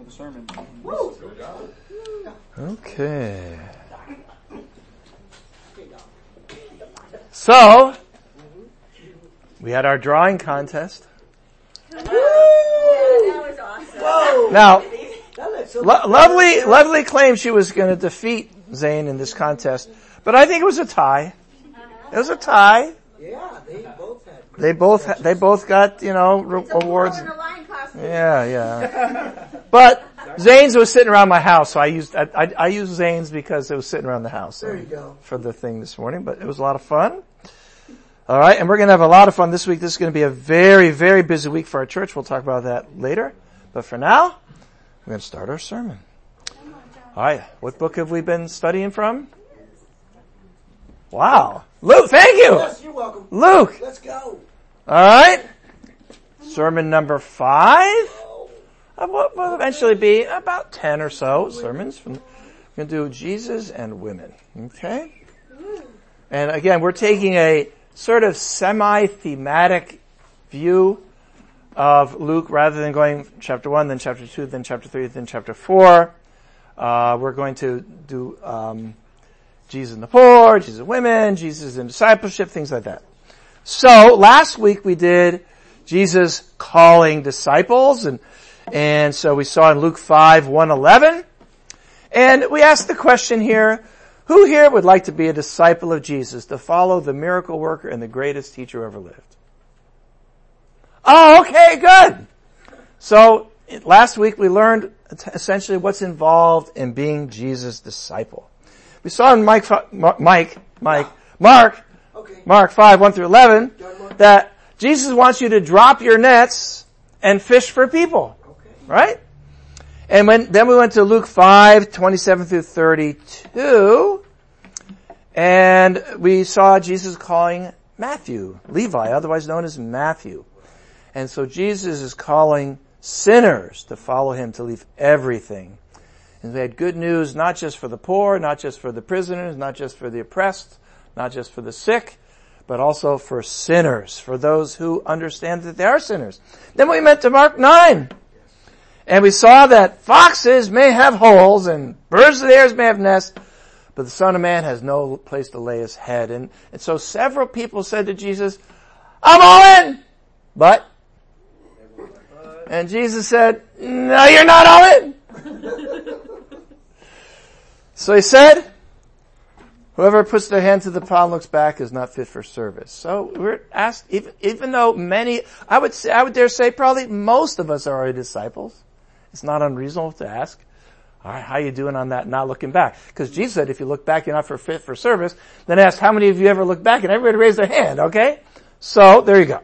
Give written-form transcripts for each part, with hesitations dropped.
the sermon. Woo! Okay. So, we had our drawing contest. That was awesome. Whoa! Now, Lovely claimed she was going to defeat Zane in this contest, but I think it was a tie. It was a tie. Yeah, they both had. They both got, awards. In a lion costume. Yeah. But Zane's was sitting around my house, so I used Zane's because it was sitting around the house. There you go. For the thing this morning, but it was a lot of fun. All right, and we're going to have a lot of fun this week. This is going to be a very, very busy week for our church. We'll talk about that later. But for now, we're going to start our sermon. All right, what book have we been studying from? Wow. Luke, thank you. Yes, you're welcome. Luke. Let's go. All right. Sermon number 5. Will eventually be about 10 or so sermons. We're going to do Jesus and women. Okay? And again, we're taking a sort of semi-thematic view of Luke rather than going chapter 1, then chapter 2, then chapter 3, then chapter 4. We're going to do Jesus and the poor, Jesus and women, Jesus and discipleship, things like that. So last week we did Jesus calling disciples, and so we saw in Luke 5:1-11, and we asked the question here, who here would like to be a disciple of Jesus, to follow the miracle worker and the greatest teacher ever lived? Oh, okay, good. So last week we learned essentially what's involved in being Jesus' disciple. We saw in Mark 5:1-11, that Jesus wants you to drop your nets and fish for people. Right? And then we went to Luke 5:27-32, and we saw Jesus calling Matthew, Levi, otherwise known as Matthew. And so Jesus is calling sinners to follow him, to leave everything. And we had good news not just for the poor, not just for the prisoners, not just for the oppressed, not just for the sick, but also for sinners, for those who understand that they are sinners. Then we went to Mark 9. And we saw that foxes may have holes and birds of the air may have nests, but the Son of Man has no place to lay his head. And so several people said to Jesus, I'm all in! But, and Jesus said, no, you're not all in! So he said, whoever puts their hand to the plow and looks back is not fit for service. So we're asked, even though many, I would dare say probably most of us are already disciples. It's not unreasonable to ask, all right, how you doing on that, not looking back? Because Jesus said, if you look back, you're not fit for service. Then ask, how many of you ever look back? And everybody raised their hand, okay? So, there you go.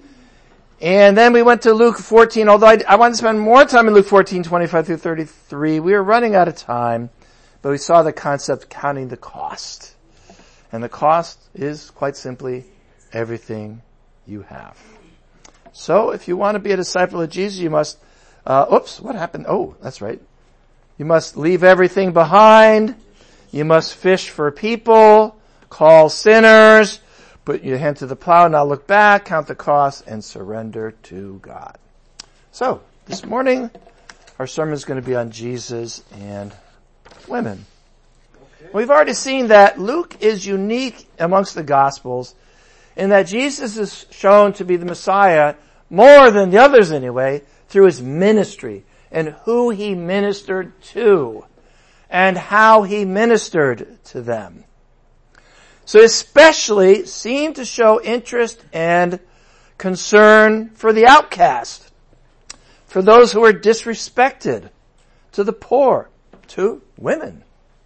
And then we went to Luke 14, although I wanted to spend more time in Luke 14:25-33. We were running out of time, but we saw the concept of counting the cost. And the cost is, quite simply, everything you have. So, if you want to be a disciple of Jesus, you must what happened? Oh, that's right. You must leave everything behind. You must fish for people, call sinners, put your hand to the plow, not look back, count the cost, and surrender to God. So, this morning, our sermon is going to be on Jesus and women. Okay. We've already seen that Luke is unique amongst the Gospels in that Jesus is shown to be the Messiah, more than the others anyway, through his ministry and who he ministered to and how he ministered to them. So especially seemed to show interest and concern for the outcast, for those who were disrespected, to the poor, to women,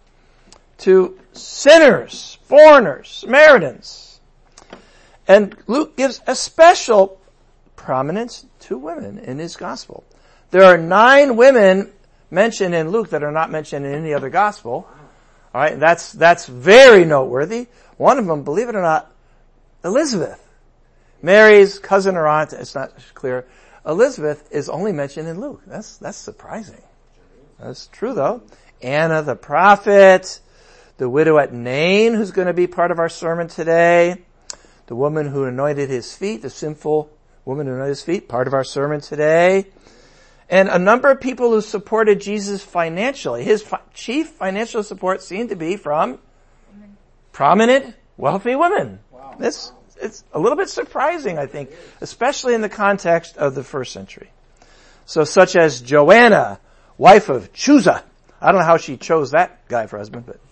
to sinners, foreigners, Samaritans. And Luke gives a special prominence to women in his gospel. There are 9 women mentioned in Luke that are not mentioned in any other gospel. All right, that's very noteworthy. One of them, believe it or not, Elizabeth, Mary's cousin or aunt. It's not clear. Elizabeth is only mentioned in Luke. That's surprising. That's true though. Anna the prophet, the widow at Nain, who's going to be part of our sermon today, the woman who anointed his feet, the sinful woman who anointed his feet, part of our sermon today. And a number of people who supported Jesus financially, his chief financial support seemed to be from prominent, wealthy women. Wow. It's a little bit surprising, I think, especially in the context of the first century. So such as Joanna, wife of Chuza. I don't know how she chose that guy for husband, but.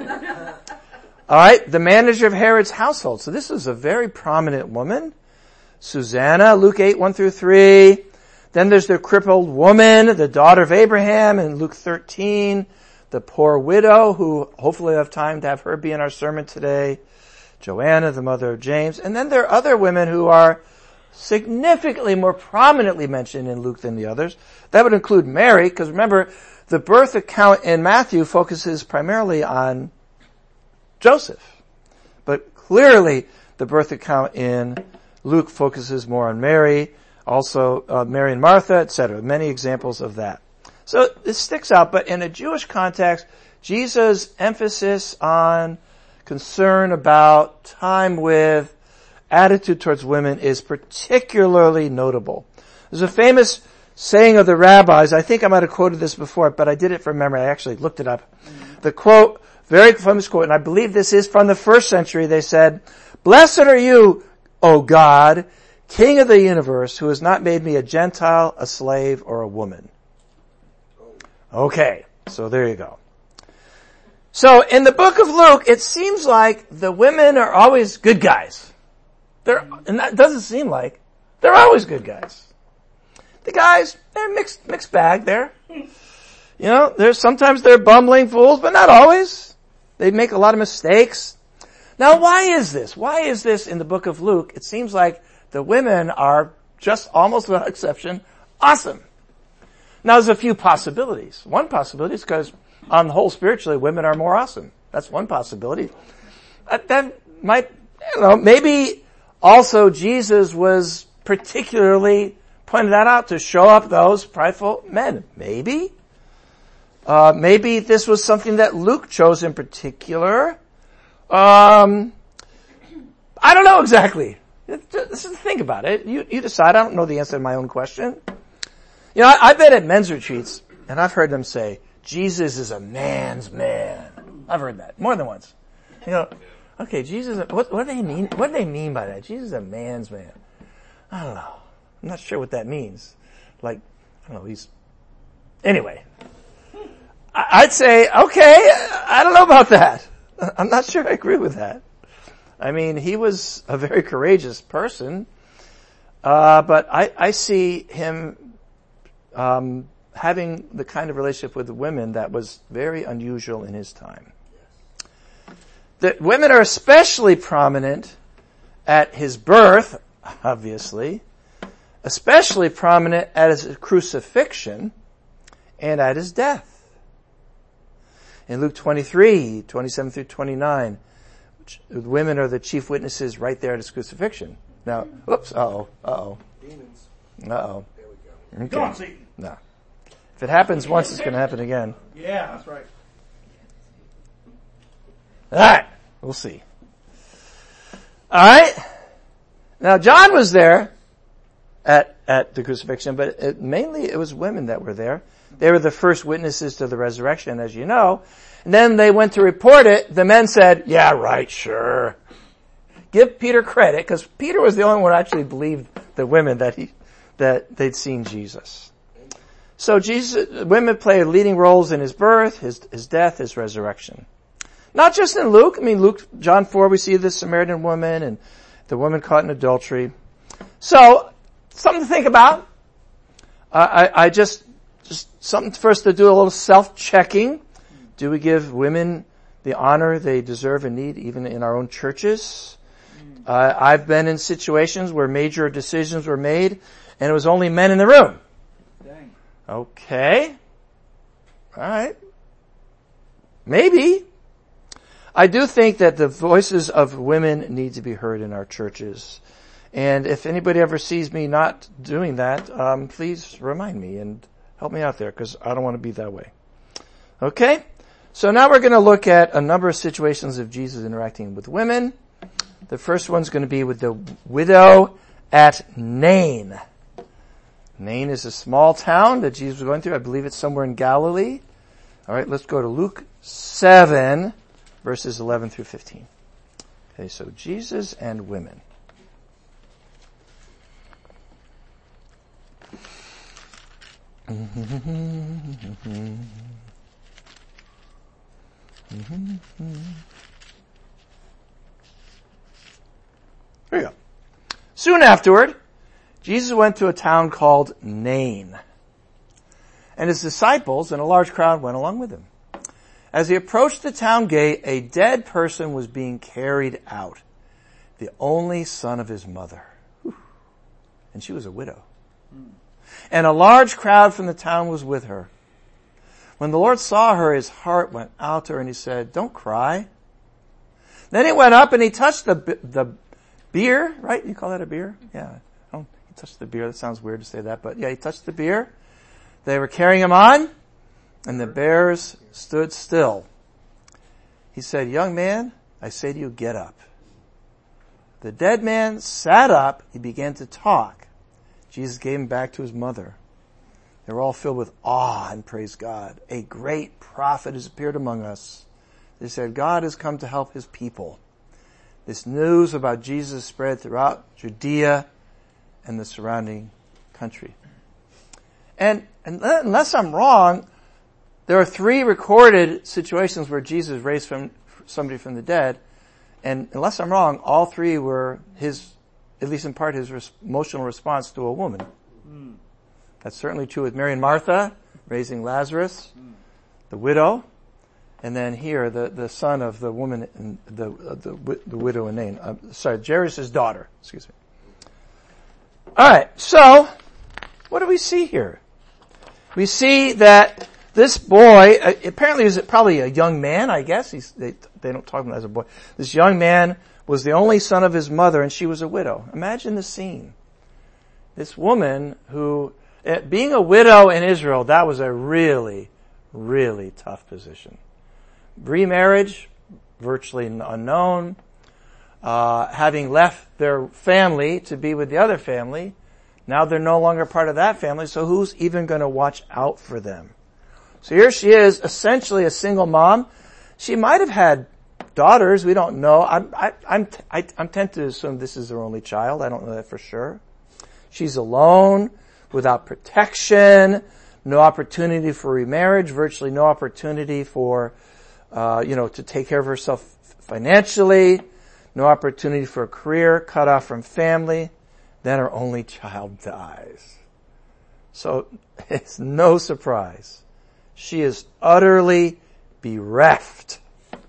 All right, the manager of Herod's household. So this is a very prominent woman. Susanna, Luke 8, 1 through 3. Then there's the crippled woman, the daughter of Abraham in Luke 13. The poor widow, who hopefully I have time to have her be in our sermon today. Joanna, the mother of James. And then there are other women who are significantly more prominently mentioned in Luke than the others. That would include Mary, because remember, the birth account in Matthew focuses primarily on Joseph. But clearly, the birth account in Luke focuses more on Mary, also Mary and Martha, etc. Many examples of that. So this sticks out, but in a Jewish context, Jesus' emphasis on concern about time with, attitude towards women is particularly notable. There's a famous saying of the rabbis, I think I might have quoted this before, but I did it from memory. I actually looked it up. The quote, very famous quote, and I believe this is from the first century. They said, "Blessed are you, O God, King of the universe, who has not made me a Gentile, a slave, or a woman." Okay, so there you go. So in the book of Luke, it seems like the women are always good guys. And that doesn't seem like they're always good guys. The guys, they're mixed bag there. Sometimes they're bumbling fools, but not always. They make a lot of mistakes. Now, why is this? Why is this in the book of Luke? It seems like the women are just almost without exception awesome. Now, there's a few possibilities. One possibility is because on the whole spiritually, women are more awesome. That's one possibility. That might, maybe also Jesus was particularly pointed that out to show up those prideful men. Maybe. Maybe this was something that Luke chose in particular. I don't know exactly. Just think about it. You decide. I don't know the answer to my own question. I've been at men's retreats, and I've heard them say, Jesus is a man's man. I've heard that more than once. Okay, Jesus, what do they mean? What do they mean by that? Jesus is a man's man. I don't know. I'm not sure what that means. Anyway. I'd say, okay, I don't know about that. I'm not sure I agree with that. I mean, he was a very courageous person, but I see him having the kind of relationship with the women that was very unusual in his time. The women are especially prominent at his birth, obviously, especially prominent at his crucifixion and at his death. In Luke 23, 27 through 29, the women are the chief witnesses right there at his crucifixion. Now, oops, Demons. Uh-oh. There we go. Okay. Go on, Satan. No. If it happens once, it's going to happen again. Yeah, that's right. Alright, we'll see. Alright. Now, John was there at the crucifixion, but mainly it was women that were there. They were the first witnesses to the resurrection, as you know. And then they went to report it. The men said, yeah, right, sure. Give Peter credit, because Peter was the only one who actually believed the women that they'd seen Jesus. So women played leading roles in his birth, his death, his resurrection. Not just in Luke. John 4, we see the Samaritan woman and the woman caught in adultery. So, something to think about. I just something for us to do a little self-checking. Do we give women the honor they deserve and need, even in our own churches? I've been in situations where major decisions were made, and it was only men in the room. Dang. Okay. All right. Maybe. I do think that the voices of women need to be heard in our churches. And if anybody ever sees me not doing that, please remind me and help me out there, because I don't want to be that way. Okay? So now we're going to look at a number of situations of Jesus interacting with women. The first one's going to be with the widow at Nain. Nain is a small town that Jesus was going through. I believe it's somewhere in Galilee. All right, let's go to Luke 7, verses 11 through 15. Okay, so Jesus and women. Here you go. Soon afterward, Jesus went to a town called Nain, and his disciples and a large crowd went along with him. As he approached the town gate, a dead person was being carried out, the only son of his mother. Whew. And she was a widow. And a large crowd from the town was with her. When the Lord saw her, his heart went out to her, and he said, "Don't cry." Then he went up and he touched the bier, right? You call that a bier? Yeah. Oh, he touched the bier. That sounds weird to say that, but yeah, he touched the bier. They were carrying him on, and the bearers stood still. He said, "Young man, I say to you, get up." The dead man sat up. He began to talk. Jesus gave him back to his mother. They were all filled with awe and praised God. "A great prophet has appeared among us." They said, "God has come to help his people." This news about Jesus spread throughout Judea and the surrounding country. And unless I'm wrong, there are 3 recorded situations where Jesus raised from somebody from the dead. And unless I'm wrong, all 3 were his, at least in part, his emotional response to a woman. That's certainly true with Mary and Martha, raising Lazarus, the widow, and then here, the son of the woman, the widow in Nain. Jairus' daughter, excuse me. Alright, so, what do we see here? We see that this boy, apparently is probably a young man, I guess. They don't talk about him as a boy. This young man was the only son of his mother, and she was a widow. Imagine the scene. This woman who, being a widow in Israel, that was a really, really tough position. Remarriage, virtually unknown. Having left their family to be with the other family, now they're no longer part of that family, so who's even going to watch out for them? So here she is, essentially a single mom. She might have had daughters, we don't know. I'm tempted to assume this is her only child. I don't know that for sure. She's alone, without protection, no opportunity for remarriage, virtually no opportunity for, to take care of herself financially, no opportunity for a career, cut off from family. Then her only child dies. So it's no surprise. She is utterly bereft.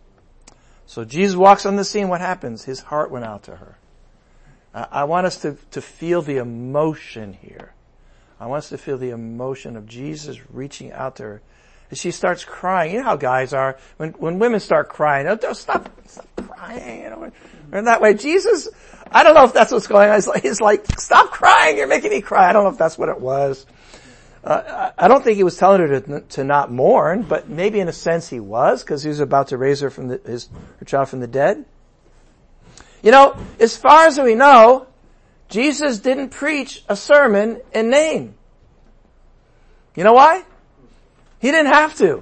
So Jesus walks on the scene. What happens? His heart went out to her. I want us to feel the emotion here. I want us to feel the emotion of Jesus reaching out to her. And she starts crying. You know how guys are. When women start crying, they'll stop crying. And that way, Jesus, I don't know if that's what's going on. He's like, "Stop crying. You're making me cry." I don't know if that's what it was. I don't think he was telling her to not mourn, but maybe in a sense he was, because he was about to raise her from her child from the dead. You know, as far as we know, Jesus didn't preach a sermon in Nain. You know why? He didn't have to.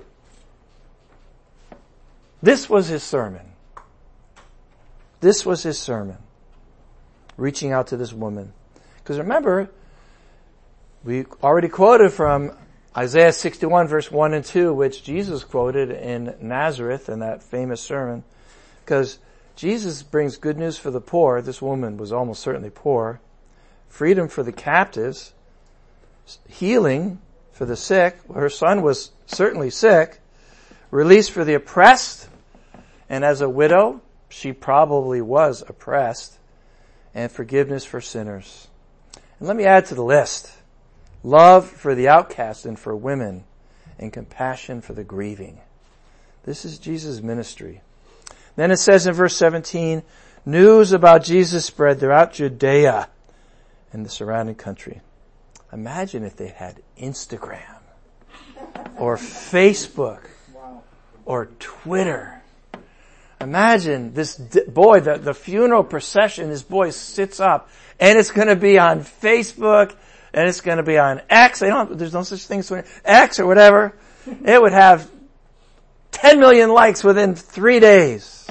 This was his sermon. This was his sermon. Reaching out to this woman. Because remember, we already quoted from Isaiah 61 verse 1 and 2, which Jesus quoted in Nazareth in that famous sermon. Because Jesus brings good news for the poor. This woman was almost certainly poor. Freedom for the captives. Healing for the sick. Her son was certainly sick. Release for the oppressed. And as a widow, she probably was oppressed. And forgiveness for sinners. And let me add to the list. Love for the outcast and for women. And compassion for the grieving. This is Jesus' ministry. Then it says in verse 17, news about Jesus spread throughout Judea and the surrounding country. Imagine if they had Instagram or Facebook or Twitter. Imagine this boy, the funeral procession, this boy sits up and it's going to be on Facebook. and it's going to be on X. There's no such thing as X or whatever. It would have 10 million likes within 3 days.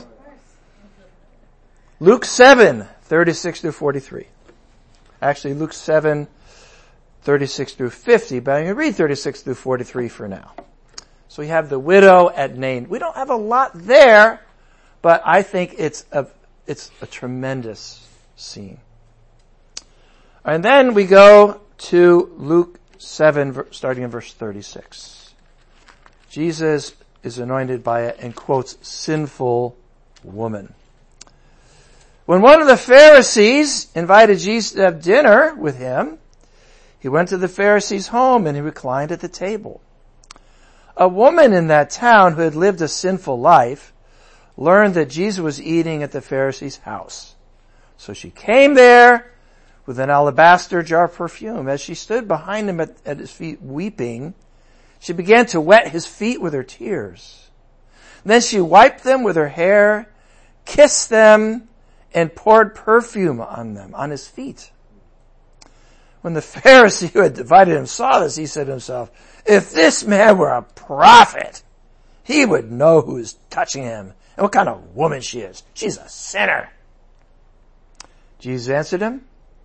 Luke 7, 36 through 43. Actually, Luke 7, 36 through 50, but I'm going to read 36 through 43 for now. So we have the widow at Nain. We don't have a lot there, but I think it's a tremendous scene. And then we go to Luke 7, starting in verse 36. Jesus is anointed by a, and quotes, sinful woman. When one of the Pharisees invited Jesus to have dinner with him, he went to the Pharisee's home and he reclined at the table. A woman in that town who had lived a sinful life learned that Jesus was eating at the Pharisee's house. So she came there with an alabaster jar of perfume. As she stood behind him at his feet weeping, she began to wet his feet with her tears. Then she wiped them with her hair, kissed them, and poured perfume on them, on his feet. When the Pharisee who had invited him saw this, he said to himself, if this man were a prophet, he would know who is touching him and what kind of woman she is. She's a sinner. Jesus answered him.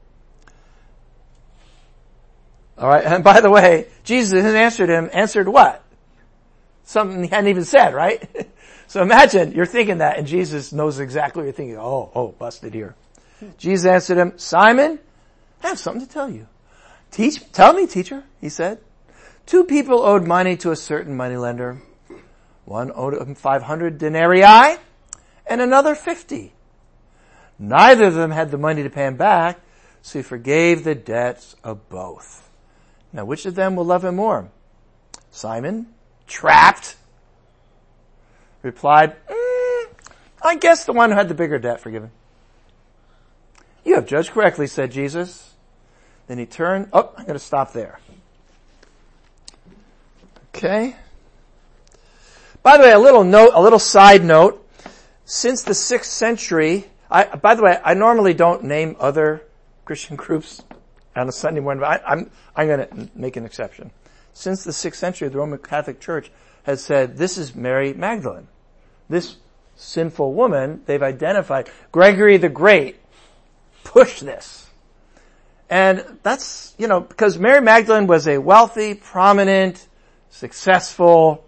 All right, and by the way, Jesus answered what? Something he hadn't even said, right? So imagine you're thinking that and Jesus knows exactly what you're thinking. Oh, busted here. Jesus answered him, Simon, I have something to tell you. Tell me, teacher, he said. 2 people owed money to a certain moneylender. One owed him 500 denarii and another 50. Neither of them had the money to pay him back, so he forgave the debts of both. Now, which of them will love him more? Simon, trapped, replied, I guess the one who had the bigger debt forgiven. You have judged correctly, said Jesus. Then he turned. I'm going to stop there. Okay. By the way, a little side note. Since the 6th century, I normally don't name other Christian groups on a Sunday morning, but I'm going to make an exception. Since the 6th century, the Roman Catholic Church has said, this is Mary Magdalene. This sinful woman, they've identified. Gregory the Great pushed this. And that's, because Mary Magdalene was a wealthy, prominent, successful,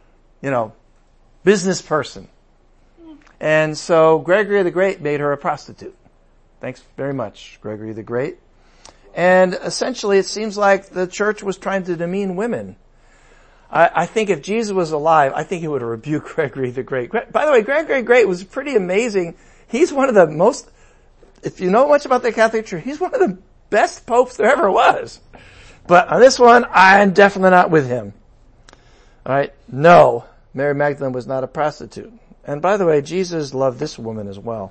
business person. And so Gregory the Great made her a prostitute. Thanks very much, Gregory the Great. And essentially it seems like the church was trying to demean women. I think if Jesus was alive, I think he would have rebuked Gregory the Great. By the way, Gregory the Great was pretty amazing. He's one of the most, if you know much about the Catholic Church, he's one of the best popes there ever was. But on this one, I'm definitely not with him. Alright, no, Mary Magdalene was not a prostitute. And by the way, Jesus loved this woman as well.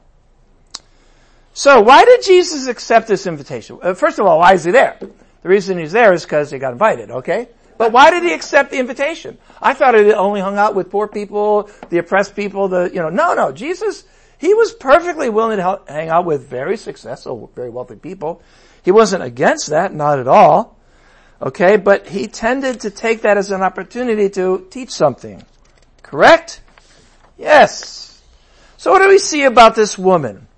So why did Jesus accept this invitation? First of all, why is he there? The reason he's there is because he got invited, okay? But why did he accept the invitation? I thought he only hung out with poor people, the oppressed people, no, Jesus, he was perfectly willing to hang out with very successful, very wealthy people. He wasn't against that, not at all. Okay, but he tended to take that as an opportunity to teach something. Correct? Yes. So what do we see about this woman?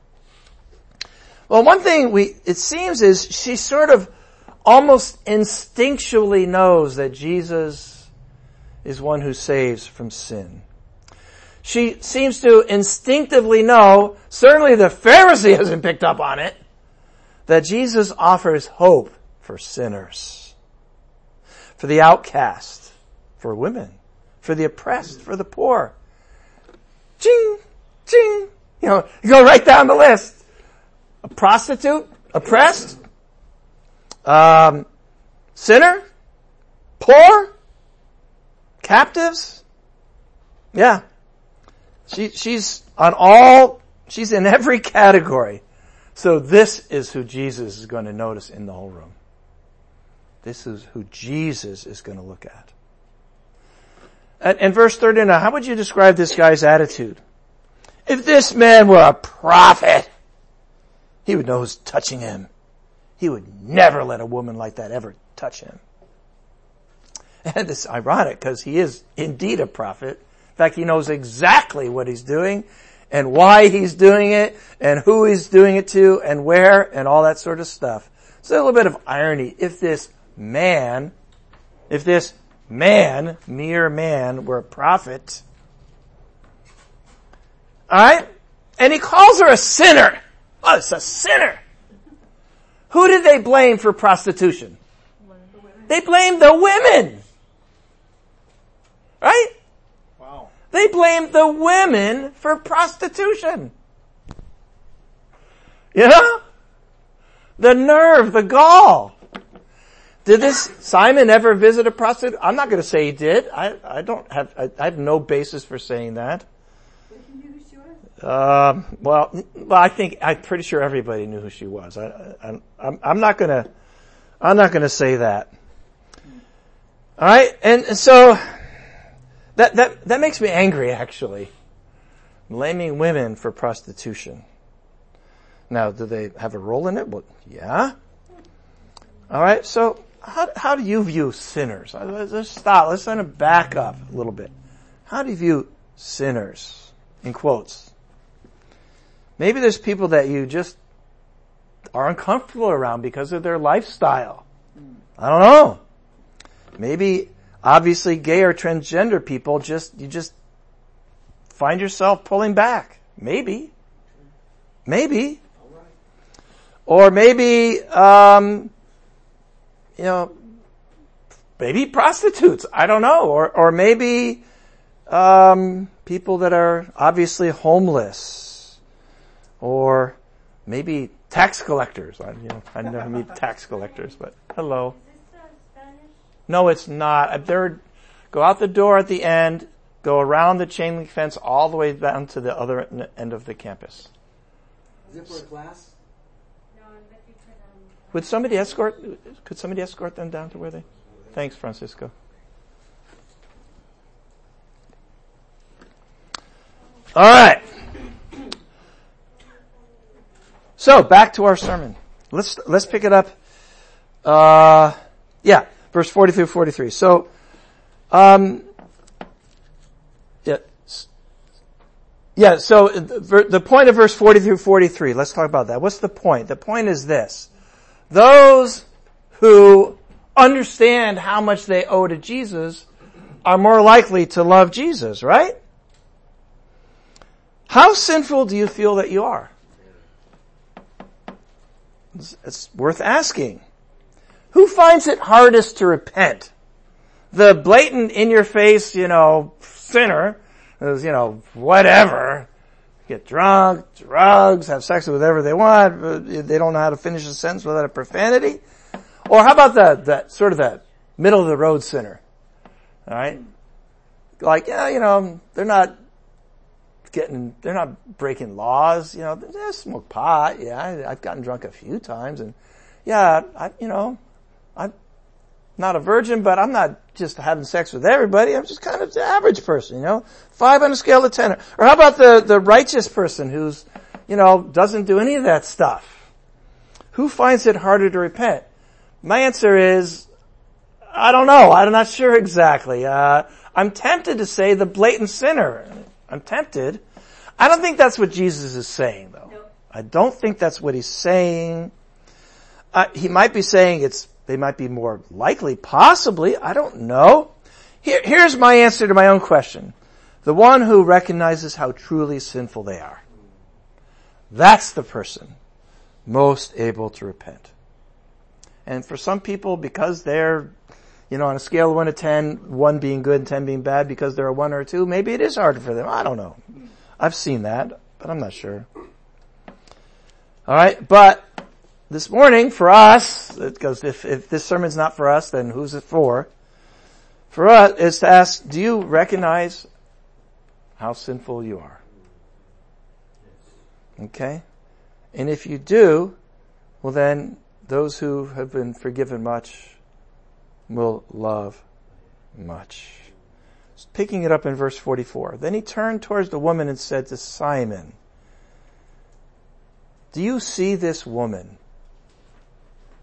Well, one thing it seems is she sort of almost instinctually knows that Jesus is one who saves from sin. She seems to instinctively know, certainly the Pharisee hasn't picked up on it, that Jesus offers hope for sinners, for the outcast, for women, for the oppressed, for the poor. Ching, ching. You go right down the list. A prostitute, oppressed, sinner, poor, captives. Yeah. She's in every category. So this is who Jesus is going to notice in the whole room. This is who Jesus is going to look at. And verse 39, how would you describe this guy's attitude? If this man were a prophet, he would know who's touching him. he would never let a woman like that ever touch him. And it's ironic because he is indeed a prophet. In fact, he knows exactly what he's doing and why he's doing it and who he's doing it to and where and all that sort of stuff. It's a little bit of irony. If this man, mere man, were a prophet, alright? And he calls her a sinner. Oh, it's a sinner. Who did they blame for prostitution? They blamed the women. Right? Wow. They blamed the women for prostitution. You know? The nerve, the gall. Did this Simon ever visit a prostitute? I'm not going to say he did. I have no basis for saying that. Well, I'm pretty sure everybody knew who she was. I'm not gonna say that. All right, and so that makes me angry, actually. Blaming women for prostitution. Now, do they have a role in it? Well, yeah. All right, so how do you view sinners? Let's stop. Let's kind of back up a little bit. How do you view sinners? In quotes. Maybe there's people that you just are uncomfortable around because of their lifestyle. I don't know. Maybe, obviously, gay or transgender people you just find yourself pulling back. Maybe. Or maybe, maybe prostitutes. I don't know. Or maybe, people that are obviously homeless. Or maybe tax collectors. I never meet tax collectors, but hello. Is this Spanish? No, it's not. Go out the door at the end, go around the chain link fence all the way down to the other end of the campus. Is it for a class? No, but you could, Could somebody escort them down to where they? Thanks, Francisco. All right. So, back to our sermon. Let's pick it up. Verse 40 through 43. So, so the point of verse 40 through 43, let's talk about that. What's the point? The point is this. Those who understand how much they owe to Jesus are more likely to love Jesus, right? How sinful do you feel that you are? It's worth asking. Who finds it hardest to repent? The blatant, in-your-face, sinner who's, whatever, get drunk, drugs, have sex with whatever they want, they don't know how to finish a sentence without a profanity? Or how about that sort of that middle-of-the-road sinner? All right? Like, they're not breaking laws, they smoke pot, I've gotten drunk a few times, and I'm not a virgin, but I'm not just having sex with everybody, I'm just kind of the average person, 5 on a scale of 10. Or how about the righteous person who's, doesn't do any of that stuff? Who finds it harder to repent? My answer is, I don't know, I'm not sure exactly. I'm tempted to say the blatant sinner. I'm tempted. I don't think that's what Jesus is saying, though. Nope. I don't think that's what he's saying. He might be saying they might be more likely, possibly. I don't know. Here's my answer to my own question. The one who recognizes how truly sinful they are. That's the person most able to repent. And for some people, because they're, on a scale of 1 to 10, 1 being good and 10 being bad, because they're a 1 or a 2, maybe it is harder for them. I don't know. I've seen that, but I'm not sure. Alright, but this morning for us, because if this sermon's not for us, then who's it for? For us is to ask, do you recognize how sinful you are? Okay? And if you do, well then, those who have been forgiven much will love much. Picking it up in verse 44. Then he turned towards the woman and said to Simon, do you see this woman?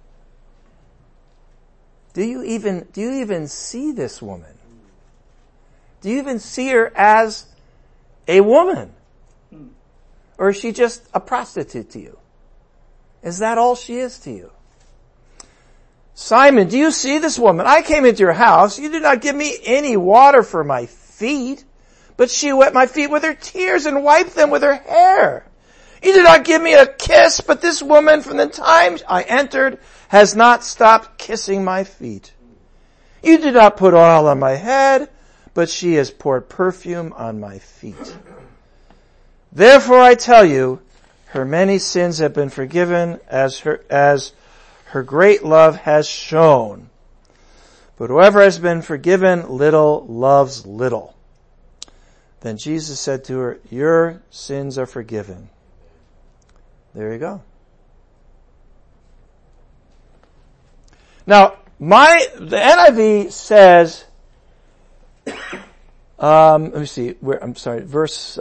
Do you even see this woman? Do you even see her as a woman? Or is she just a prostitute to you? Is that all she is to you? Simon, do you see this woman? I came into your house. You did not give me any water for my feet, but she wet my feet with her tears and wiped them with her hair. You did not give me a kiss, but this woman from the time I entered has not stopped kissing my feet. You did not put oil on my head, but she has poured perfume on my feet. Therefore I tell you, her many sins have been forgiven as her great love has shown. But whoever has been forgiven little loves little. Then Jesus said to her, your sins are forgiven. There you go. Now, the NIV says, let me see, verse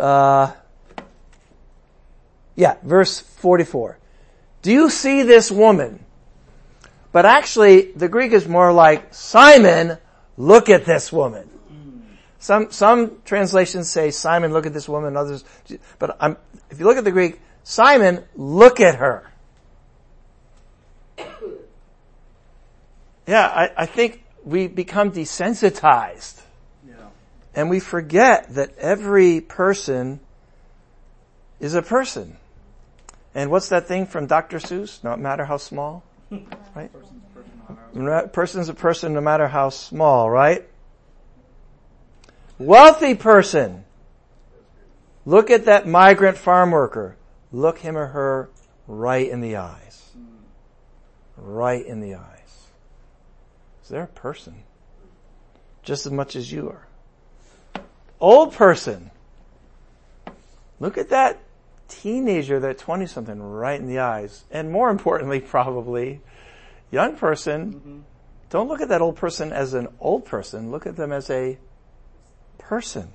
44. Do you see this woman? But actually, the Greek is more like, Simon, look at this woman. Some translations say, Simon, look at this woman, others, but if you look at the Greek, Simon, look at her. Yeah, I think we become desensitized. Yeah. And we forget that every person is a person. And what's that thing from Dr. Seuss? No matter how small, right? Person's a person no matter how small, right? Wealthy person. Look at that migrant farm worker. Look him or her right in the eyes. Right in the eyes. They're a person. Just as much as you are. Old person. Look at that teenager, that 20-something, right in the eyes. And more importantly, probably, young person, don't look at that old person as an old person. Look at them as a person.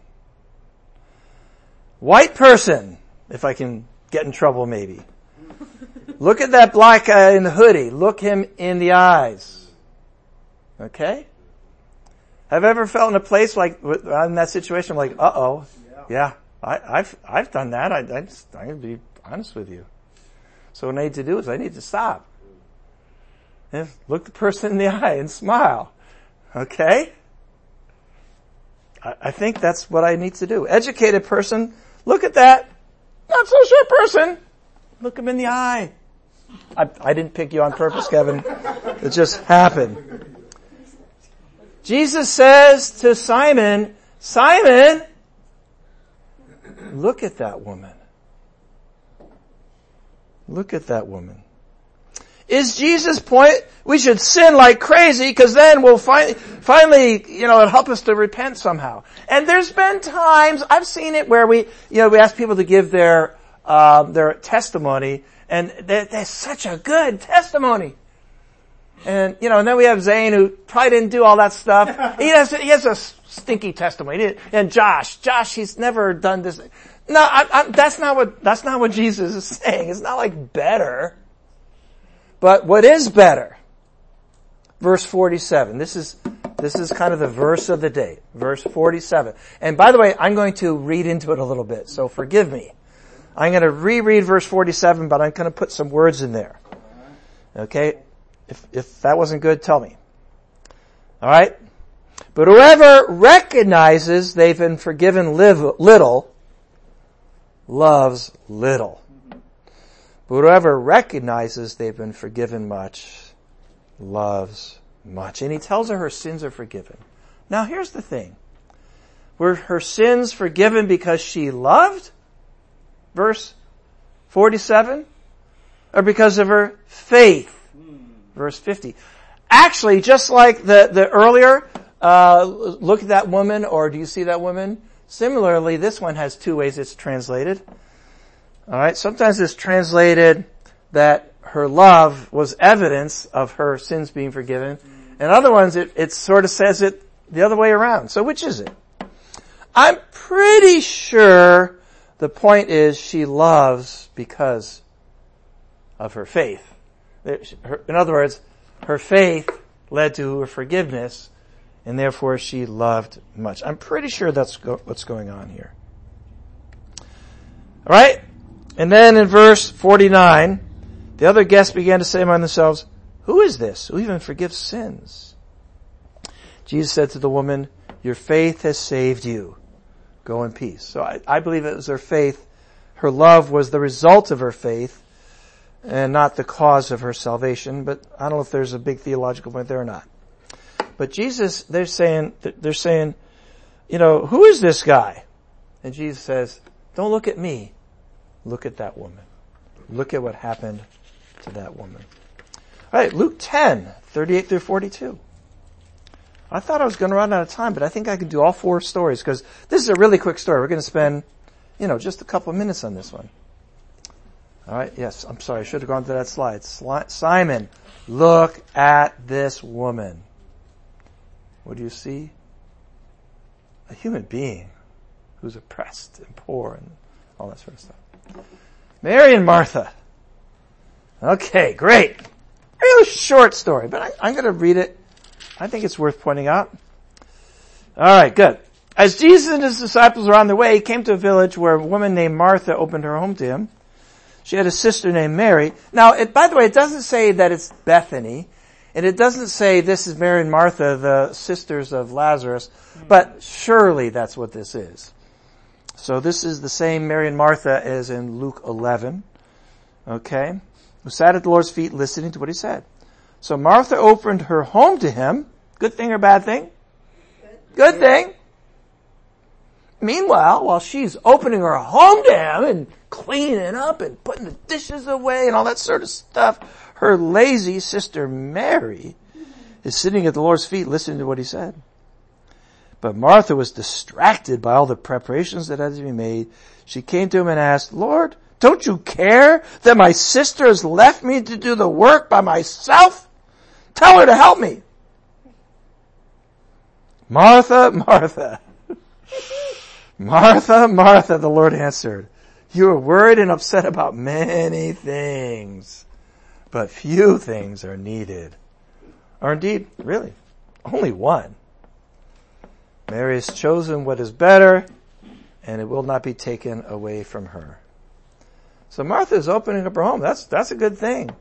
White person, if I can get in trouble maybe. Look at that black guy in the hoodie. Look him in the eyes. Okay? Have you ever felt in a place like, in that situation, like, uh-oh, yeah, I've done that. I'm going to be honest with you. So what I need to do is I need to stop. And look the person in the eye and smile. Okay? I think that's what I need to do. Educated person, look at that not so sure person. Look him in the eye. I didn't pick you on purpose, Kevin. It just happened. Jesus says to Simon, Simon, look at that woman. Look at that woman. Is Jesus' point, we should sin like crazy because then we'll finally, it'll help us to repent somehow. And there's been times, I've seen it where we ask people to give their testimony, and they're such a good testimony. And, and then we have Zane who probably didn't do all that stuff. He has a stinky testimony. And Josh, he's never done this. No, that's not what Jesus is saying. It's not like better. But what is better? Verse 47. This is kind of the verse of the day. Verse 47. And by the way, I'm going to read into it a little bit, so forgive me. I'm going to reread verse 47, but I'm going to put some words in there. Okay? If that wasn't good, tell me. Alright? But whoever recognizes they've been forgiven little, loves little. But whoever recognizes they've been forgiven much, loves much. And he tells her sins are forgiven. Now here's the thing. Were her sins forgiven because she loved? Verse 47? Or because of her faith? Verse 50. Actually, just like the earlier, look at that woman, or do you see that woman? Similarly, this one has two ways it's translated. Alright, sometimes it's translated that her love was evidence of her sins being forgiven. And other ones, it sort of says it the other way around. So which is it? I'm pretty sure the point is she loves because of her faith. In other words, her faith led to her forgiveness, and therefore she loved much. I'm pretty sure that's what's going on here. All right? And then in verse 49, the other guests began to say among themselves, "Who is this who even forgives sins?" Jesus said to the woman, "Your faith has saved you. Go in peace." So I believe it was her faith. Her love was the result of her faith and not the cause of her salvation. But I don't know if there's a big theological point there or not. But Jesus, they're saying, who is this guy? And Jesus says, don't look at me. Look at that woman. Look at what happened to that woman. All right, Luke 10, 38 through 42. I thought I was going to run out of time, but I think I can do all 4 stories because this is a really quick story. We're going to spend, just a couple of minutes on this one. All right, yes, I'm sorry. I should have gone to that slide. Simon, look at this woman. What do you see? A human being who's oppressed and poor and all that sort of stuff. Mary and Martha. Okay, great. Really short story, but I'm going to read it. I think it's worth pointing out. All right, good. As Jesus and his disciples were on their way, he came to a village where a woman named Martha opened her home to him. She had a sister named Mary. Now, by the way, it doesn't say that it's Bethany, and it doesn't say this is Mary and Martha, the sisters of Lazarus, but surely that's what this is. So this is the same Mary and Martha as in Luke 11. Okay? Who sat at the Lord's feet listening to what he said. So Martha opened her home to him. Good thing or bad thing? Good thing. Meanwhile, while she's opening her home to him and cleaning up and putting the dishes away and all that sort of stuff, her lazy sister Mary is sitting at the Lord's feet listening to what he said. But Martha was distracted by all the preparations that had to be made. She came to him and asked, "Lord, don't you care that my sister has left me to do the work by myself? Tell her to help me." "Martha, Martha." "Martha, Martha," the Lord answered, "you are worried and upset about many things, but few things are needed." Or indeed, really, only one. Mary has chosen what is better, and it will not be taken away from her. So Martha is opening up her home. That's a good thing.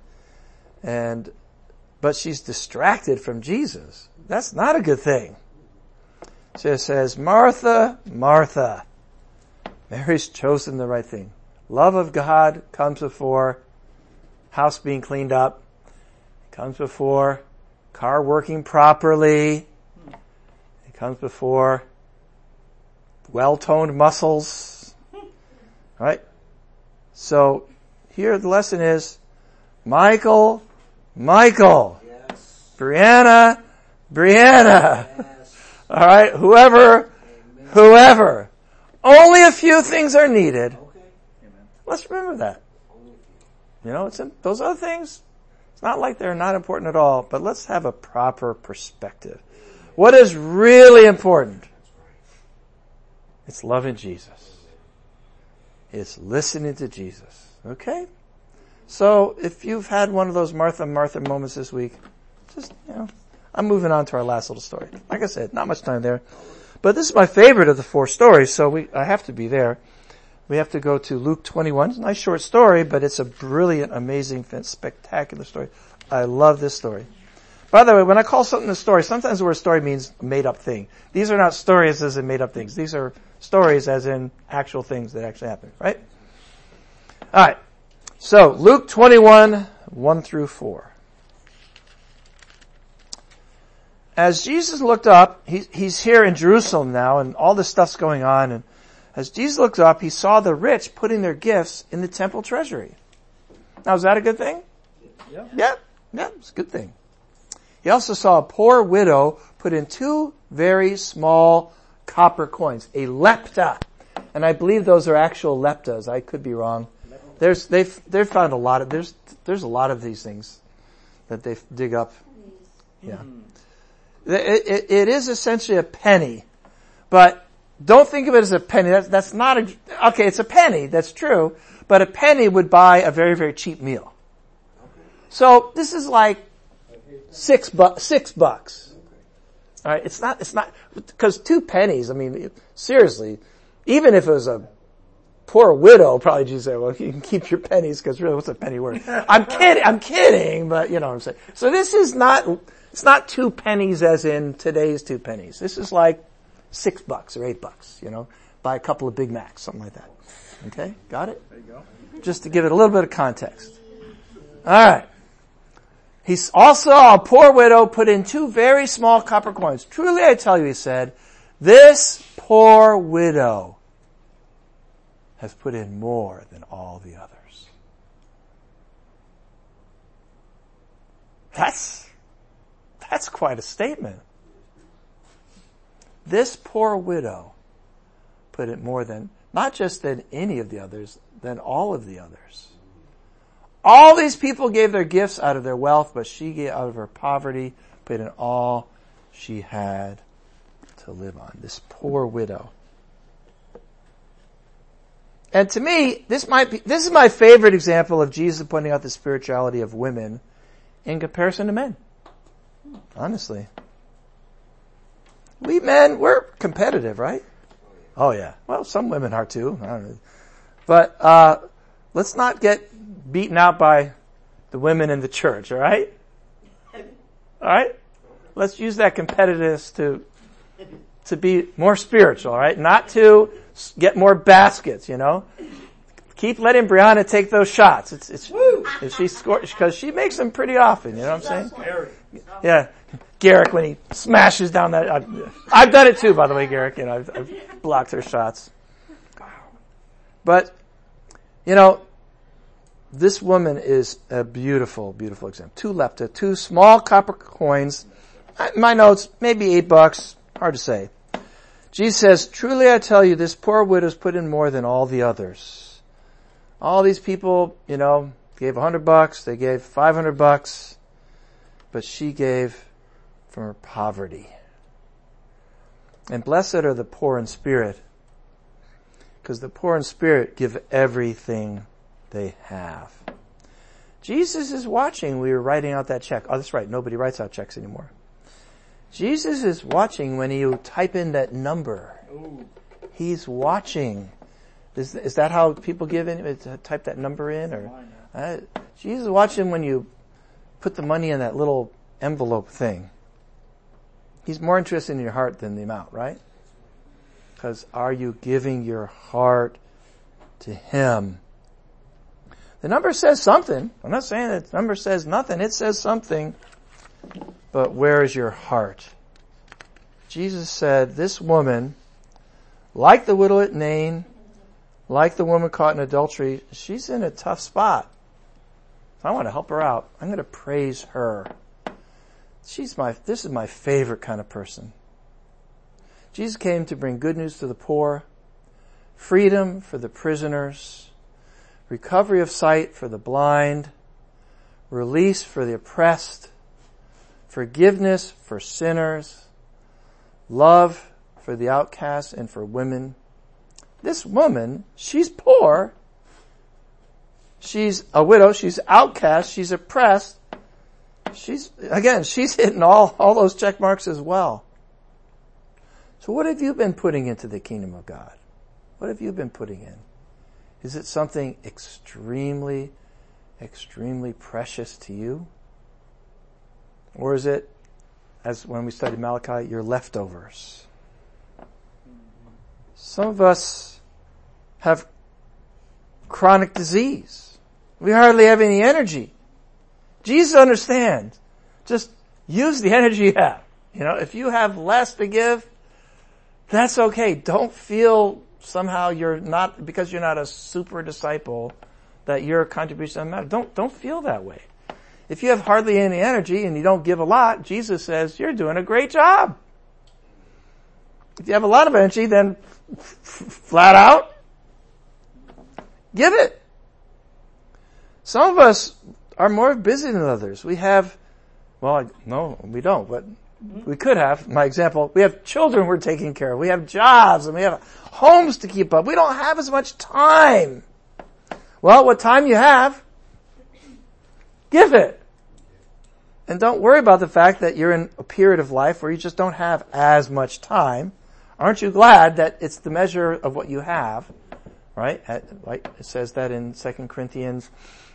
But she's distracted from Jesus. That's not a good thing. So it says, "Martha, Martha." Mary's chosen the right thing. Love of God comes before house being cleaned up. It comes before car working properly. It comes before well-toned muscles. Right? So here the lesson is, Michael, Michael. Yes. Brianna, Brianna. Yes. All right, whoever. Only a few things are needed. Okay. Amen. Let's remember that. Only a few. Those other things, it's not like they're not important at all, but let's have a proper perspective. What is really important? It's loving Jesus. It's listening to Jesus. Okay? So, if you've had one of those Martha moments this week, just, I'm moving on to our last little story. Like I said, not much time there. But this is my favorite of the 4 stories, so I have to be there. We have to go to Luke 21. It's a nice short story, but it's a brilliant, amazing, spectacular story. I love this story. By the way, when I call something a story, sometimes the word story means made up thing. These are not stories as in made up things. These are stories as in actual things that actually happen, right? Alright. So, Luke 21, 1 through 4. As Jesus looked up, he's here in Jerusalem now, and all this stuff's going on, and as Jesus looked up, he saw the rich putting their gifts in the temple treasury. Now, is that a good thing? Yeah, it's a good thing. He also saw a poor widow put in 2 very small copper coins, a lepta. And I believe those are actual leptas. I could be wrong. They've found a lot of, there's a lot of these things that they dig up. Yeah. It is essentially a penny, but don't think of it as a penny. That's not okay, it's a penny, that's true, but a penny would buy a very, very cheap meal. So this is like $6. All right, it's not, because 2 pennies, I mean, seriously, even if it was a poor widow, probably Jesus said, well, you can keep your pennies, because really, what's a penny worth? I'm kidding, but you know what I'm saying. So this is not, it's not 2 pennies as in today's 2 pennies. This is like $6 or $8, you know, buy a couple of Big Macs, something like that. Okay, got it? There you go. Just to give it a little bit of context. Alright. He also saw a poor widow put in 2 very small copper coins. Truly I tell you, he said, this poor widow has put in more than all the others. That's quite a statement. This poor widow put in more than, not just than any of the others, than all of the others. All these people gave their gifts out of their wealth, but she gave out of her poverty, put in all she had to live on. This poor widow. And to me, this is my favorite example of Jesus pointing out the spirituality of women in comparison to men. Honestly. We men, we're competitive, right? Oh yeah. Well, some women are too. I don't know. But, let's not get beaten out by the women in the church, alright? Alright? Let's use that competitiveness to be more spiritual, alright? Not to get more baskets, you know? Keep letting Brianna take those shots. If she scores, because she makes them pretty often, you know what I'm saying? Yeah. Garrick, when he smashes down that, I've done it too, by the way, Garrick, you know, I've blocked her shots. But, you know, this woman is a beautiful, beautiful example. 2 lepta, 2 small copper coins. My notes, maybe $8, hard to say. Jesus says, truly I tell you, this poor widow's put in more than all the others. All these people, you know, gave $100, they gave $500, but she gave from her poverty. And blessed are the poor in spirit, because the poor in spirit give everything they have. Jesus is watching. We were writing out that check. Oh, that's right. Nobody writes out checks anymore. Jesus is watching when you type in that number. Ooh. He's watching. Is that how people give in? Type that number in, or Jesus is watching when you put the money in that little envelope thing. He's more interested in your heart than the amount, right? Because are you giving your heart to Him? The number says something. I'm not saying that the number says nothing. It says something. But where is your heart? Jesus said, this woman, like the widow at Nain, like the woman caught in adultery, she's in a tough spot. I want to help her out. I'm going to praise her. This is my favorite kind of person. Jesus came to bring good news to the poor, freedom for the prisoners, recovery of sight for the blind, release for the oppressed, forgiveness for sinners, love for the outcast and for women. This woman, she's poor. She's a widow. She's outcast. She's oppressed. She's hitting all those check marks as well. So what have you been putting into the kingdom of God? What have you been putting in? Is it something extremely, extremely precious to you? Or is it, as when we studied Malachi, your leftovers? Some of us have chronic disease. We hardly have any energy. Jesus understands. Just use the energy you have. You know, if you have less to give, that's okay. Don't feel somehow because you're not a super disciple, that your contribution doesn't matter. Don't feel that way. If you have hardly any energy and you don't give a lot, Jesus says, you're doing a great job. If you have a lot of energy, then flat out, give it. Some of us are more busy than others. No, we don't, but we could have. My example, we have children we're taking care of. We have jobs and we have homes to keep up. We don't have as much time. Well, what time you have, give it. And don't worry about the fact that you're in a period of life where you just don't have as much time. Aren't you glad that it's the measure of what you have, right? Right? It says that in 2 Corinthians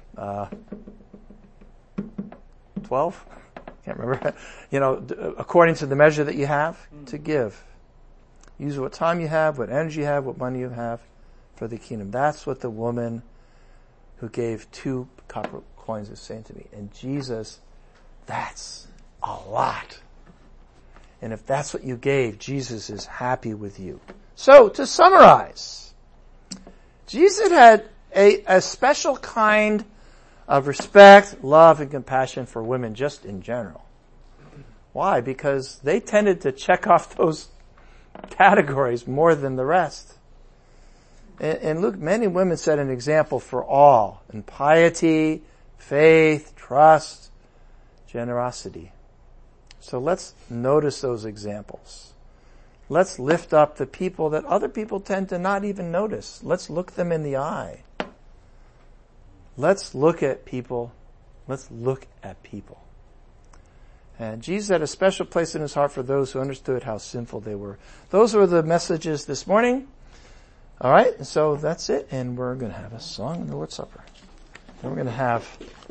12. Can't remember. According to the measure that you have to give. Use what time you have, what energy you have, what money you have for the kingdom. That's what the woman who gave 2 copper coins is saying to me. And Jesus, that's a lot. And if that's what you gave, Jesus is happy with you. So, to summarize, Jesus had a special kind of respect, love, and compassion for women just in general. Why? Because they tended to check off those categories more than the rest. And Luke, many women set an example for all in piety, faith, trust, generosity. So let's notice those examples. Let's lift up the people that other people tend to not even notice. Let's look them in the eye. Let's look at people. Let's look at people. And Jesus had a special place in his heart for those who understood how sinful they were. Those were the messages this morning. All right, so that's it. And we're going to have a song in the Lord's Supper. And we're going to have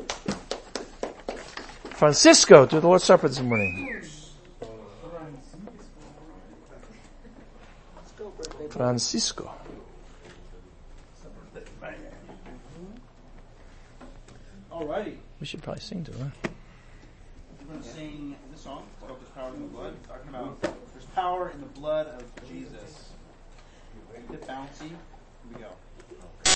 Francisco do the Lord's Supper this morning. Francisco. Alrighty. We should probably sing to her. We're going to sing this song called There's Power in the Blood. Talking about there's power in the blood of Jesus. A bit bouncy. Here we go.